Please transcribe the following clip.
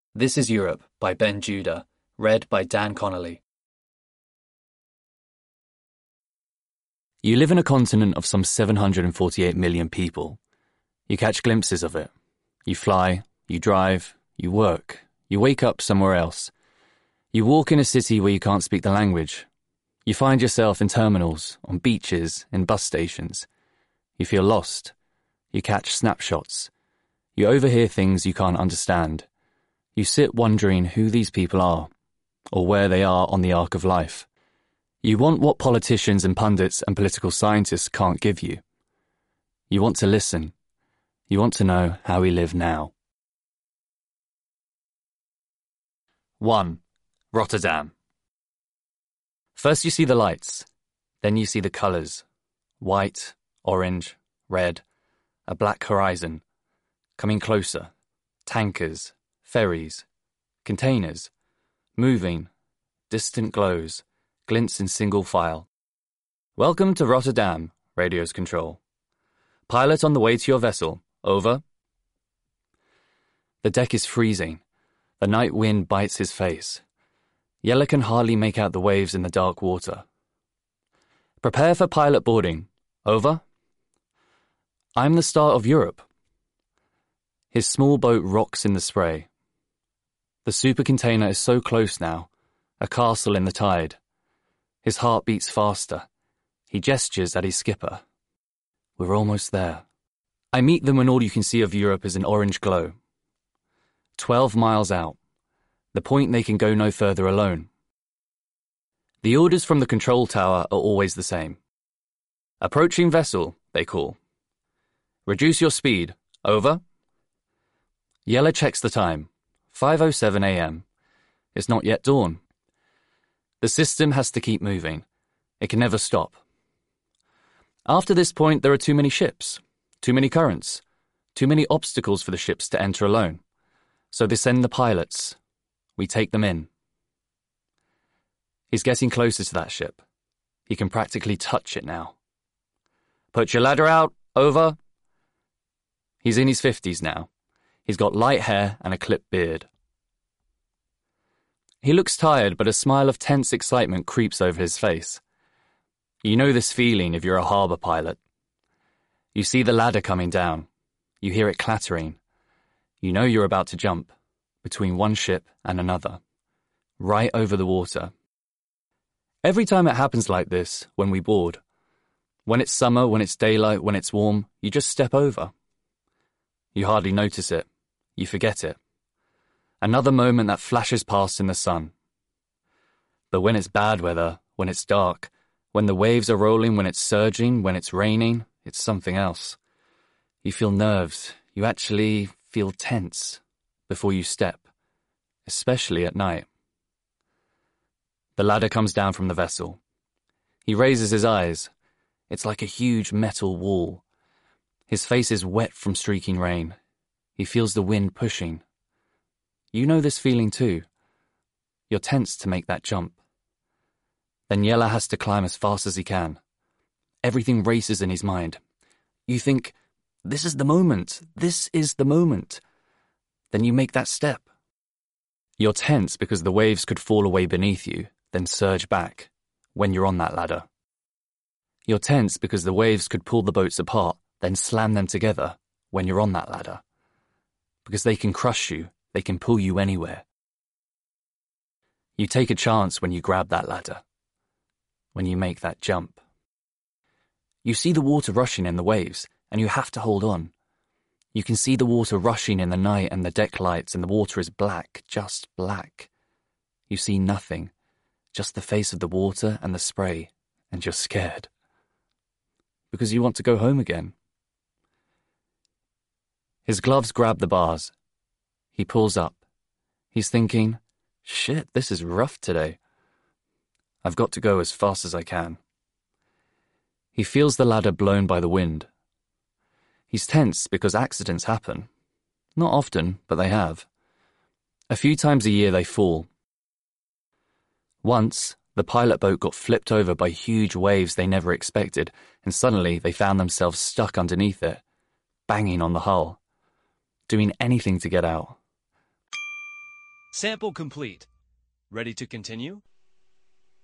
This is Europe by Ben Judah, read by Dan Connolly. You live in a continent of some 748 million people. You catch glimpses of it. You fly, you drive, you work, you wake up somewhere else. You walk in a city where you can't speak the language. You find yourself in terminals, on beaches, in bus stations. You feel lost. You catch snapshots. You overhear things you can't understand. You sit wondering who these people are, or where they are on the arc of life. You want what politicians and pundits and political scientists can't give you. You want to listen. You want to know how we live now. 1. Rotterdam. First you see the lights, then you see the colours. White, orange, red, a black horizon. Coming closer. Tankers, ferries, containers, moving, distant glows, glints in single file. Welcome to Rotterdam, radio's control. Pilot on the way to your vessel, over. The deck is freezing. The night wind bites his face. Jelle can hardly make out the waves in the dark water. Prepare for pilot boarding, over. I'm the star of Europe. His small boat rocks in the spray. The super container is so close now, a castle in the tide. His heart beats faster. He gestures at his skipper. We're almost there. I meet them when all you can see of Europe is an orange glow. 12 miles out. The point they can go no further alone. The orders from the control tower are always the same. Approaching vessel, they call. Reduce your speed, over. Jelle checks the time. 5:07 a.m. It's not yet dawn. The system has to keep moving. It can never stop. After this point, there are too many ships, too many currents, too many obstacles for the ships to enter alone. So they send the pilots. We take them in. He's getting closer to that ship. He can practically touch it now. Put your ladder out, over. He's in his 50s now. He's got light hair and a clipped beard. He looks tired, but a smile of tense excitement creeps over his face. You know this feeling if you're a harbour pilot. You see the ladder coming down. You hear it clattering. You know you're about to jump between one ship and another, right over the water. Every time it happens like this, when we board, when it's summer, when it's daylight, when it's warm, you just step over. You hardly notice it. You forget it. Another moment that flashes past in the sun. But when it's bad weather, when it's dark, when the waves are rolling, when it's surging, when it's raining, it's something else. You feel nerves. You actually feel tense before you step, especially at night. The ladder comes down from the vessel. He raises his eyes. It's like a huge metal wall. His face is wet from streaking rain. He feels the wind pushing. You know this feeling too. You're tense to make that jump. Then Jelle has to climb as fast as he can. Everything races in his mind. You think, this is the moment. This is the moment. Then you make that step. You're tense because the waves could fall away beneath you, then surge back when you're on that ladder. You're tense because the waves could pull the boats apart, then slam them together when you're on that ladder. Because they can crush you, they can pull you anywhere. You take a chance when you grab that ladder, when you make that jump. You see the water rushing in the waves, and you have to hold on. You can see the water rushing in the night and the deck lights, and the water is black, just black. You see nothing, just the face of the water and the spray, and you're scared. Because you want to go home again. His gloves grab the bars. He pulls up. He's thinking, shit, this is rough today. I've got to go as fast as I can. He feels the ladder blown by the wind. He's tense because accidents happen. Not often, but they have. A few times a year they fall. Once, the pilot boat got flipped over by huge waves they never expected, and suddenly they found themselves stuck underneath it, banging on the hull, doing anything to get out. Sample complete. Ready to continue?